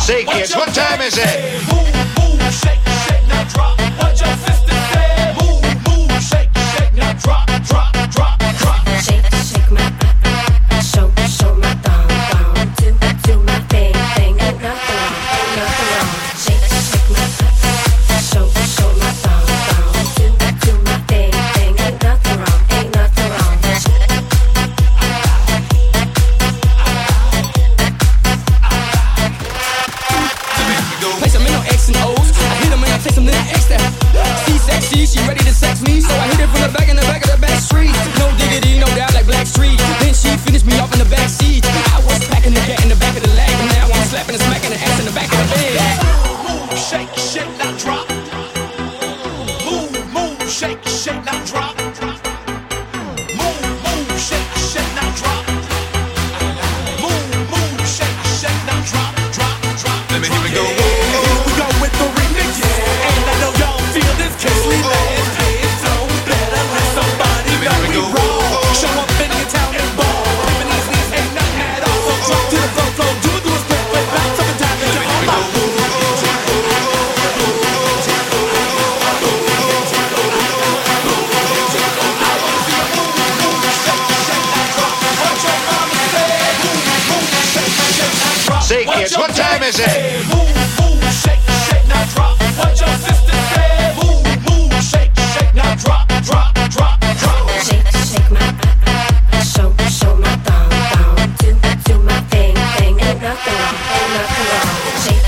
Say kids, what time is it? Move, move, shake, shake, now drop. What your sister said. Move, move, shake, shake, now drop, drop, drop, drop. Shake, shake my, show my thong, thong. Do my thing, thing. Ain't nothing wrong. Shake, shake my, show my thong, thong. Do my thing, thing. Ain't nothing wrong. Place them in no X and O's. I hit them and I take them to the X that. She sexy, she ready to sex me. So I hit it from the back in the back of the back street. No diggity, no doubt like Black Street. Then she finished me off in the back seat. I was packing the cat in the back of the leg. And now I'm slapping and smacking the ass in the back of the bed. Move, shake, shake, now drop. Move, move, shake, shake, now drop. Move, move, shake, shake, now drop. Move, move, shake, shake, now drop, drop, drop. Let me hear me go. Here we go with the remix. And I know y'all feel this case. We last kids don't better let somebody know we roll. Show up in your town and ball. Pimpin' these knees ain't nothing at all. So drop to the flow, flow, do it, quick, quick, bounce up and down and come on. Say kids, what time is it? Move, move, shake, shake, now drop. What your sister said. Move, move, shake, shake, now drop, drop, drop, drop. Shake, shake my, show my thong, thong. Do my thing, thing. Ain't nothing wrong. Shake,